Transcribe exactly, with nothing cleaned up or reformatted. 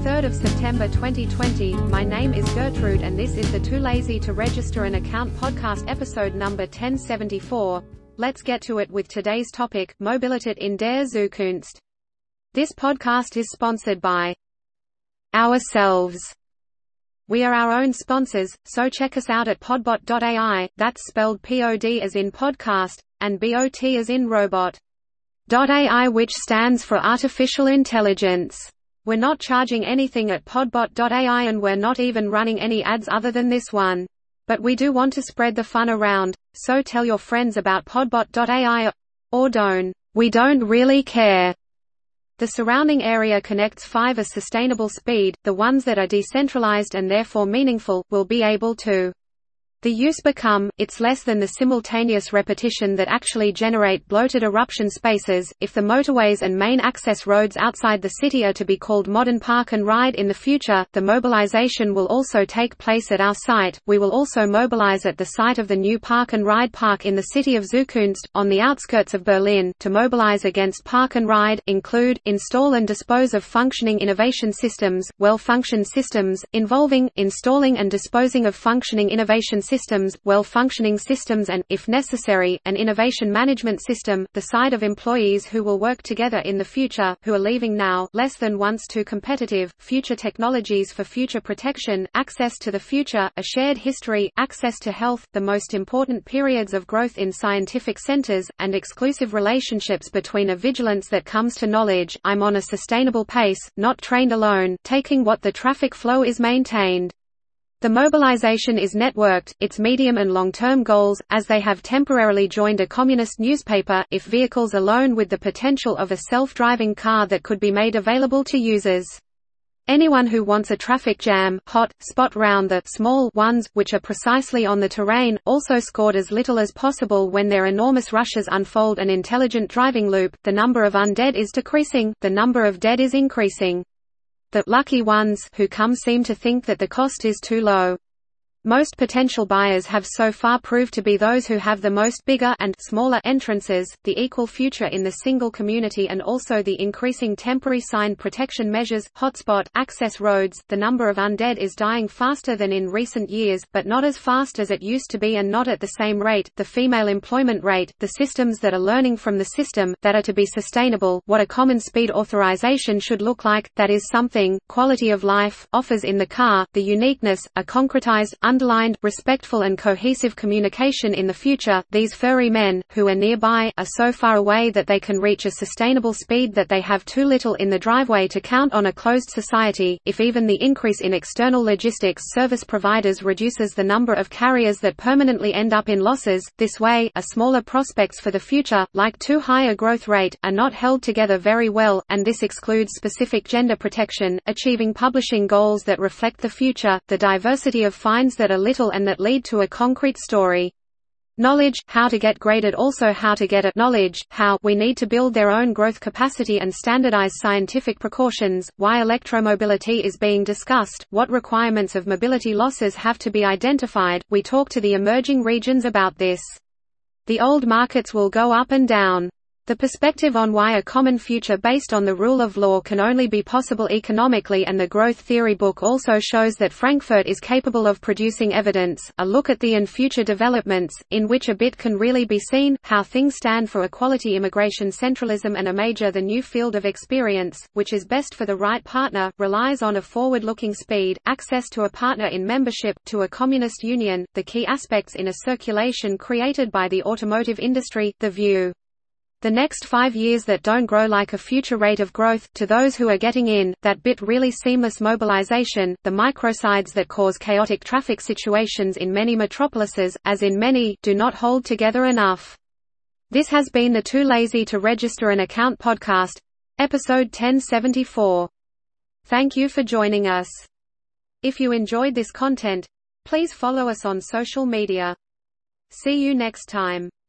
third of September twenty twenty, my name is Gertrude and this is the Too Lazy to Register an Account podcast episode number ten seventy-four. Let's get to it with today's topic, Mobilität in der Zukunft. This podcast is sponsored by ourselves. We are our own sponsors, so check us out at podbot dot A I, that's spelled P O D as in podcast, and B O T as in robot. .A I, which stands for Artificial Intelligence. We're not charging anything at podbot dot A I and we're not even running any ads other than this one. But we do want to spread the fun around, so tell your friends about podbot dot A I, or don't. We don't really care. The surrounding area connects five a sustainable speed, the ones that are decentralized and therefore meaningful, will be able to. The use become, it's less than the simultaneous repetition that actually generate bloated eruption spaces. If the motorways and main access roads outside the city are to be called modern park and ride in the future, the mobilization will also take place at our site. We will also mobilize at the site of the new park and ride park in the city of Zukunft, on the outskirts of Berlin. To mobilize against park and ride, include, install and dispose of functioning innovation systems, well-functioned systems, involving, installing and disposing of functioning innovation systems systems, well-functioning systems and, if necessary, an innovation management system, the side of employees who will work together in the future, who are leaving now, less than once too competitive, future technologies for future protection, access to the future, a shared history, access to health, the most important periods of growth in scientific centers, and exclusive relationships between a vigilance that comes to knowledge, I'm on a sustainable pace, not trained alone, taking what the traffic flow is maintained. The mobilization is networked, its medium and long-term goals, as they have temporarily joined a communist newspaper, if vehicles alone with the potential of a self-driving car that could be made available to users. Anyone who wants a traffic jam, hot, spot round the small ones, which are precisely on the terrain, also scored as little as possible when their enormous rushes unfold an intelligent driving loop, the number of undead is decreasing, the number of dead is increasing. The lucky ones who come seem to think that the cost is too low. Most potential buyers have so far proved to be those who have the most bigger and smaller entrances, the equal future in the single community and also the increasing temporary sign protection measures, hotspot, access roads. The number of undead is dying faster than in recent years, but not as fast as it used to be and not at the same rate. The female employment rate, the systems that are learning from the system, that are to be sustainable, what a common speed authorization should look like, that is something, quality of life, offers in the car, the uniqueness, a concretized, underlined, respectful and cohesive communication in the future. These furry men, who are nearby, are so far away that they can reach a sustainable speed that they have too little in the driveway to count on a closed society. If even the increase in external logistics service providers reduces the number of carriers that permanently end up in losses, this way, a smaller prospects for the future, like too high a growth rate, are not held together very well, and this excludes specific gender protection, achieving publishing goals that reflect the future, the diversity of finds that are little and that lead to a concrete story. Knowledge, how to get graded, also how to get at knowledge, how we need to build their own growth capacity and standardize scientific precautions, why electromobility is being discussed, what requirements of mobility losses have to be identified. We talk to the emerging regions about this. The old markets will go up and down. The perspective on why a common future based on the rule of law can only be possible economically, and the growth theory book also shows that Frankfurt is capable of producing evidence, a look at the and future developments, in which a bit can really be seen, how things stand for equality, immigration, centralism and a major the new field of experience, which is best for the right partner, relies on a forward-looking speed, access to a partner in membership, to a communist union, the key aspects in a circulation created by the automotive industry, the view. The next five years that don't grow like a future rate of growth, to those who are getting in, that bit really seamless mobilization, the microsides that cause chaotic traffic situations in many metropolises, as in many, do not hold together enough. This has been the Too Lazy to Register an Account podcast, episode ten seventy-four. Thank you for joining us. If you enjoyed this content, please follow us on social media. See you next time.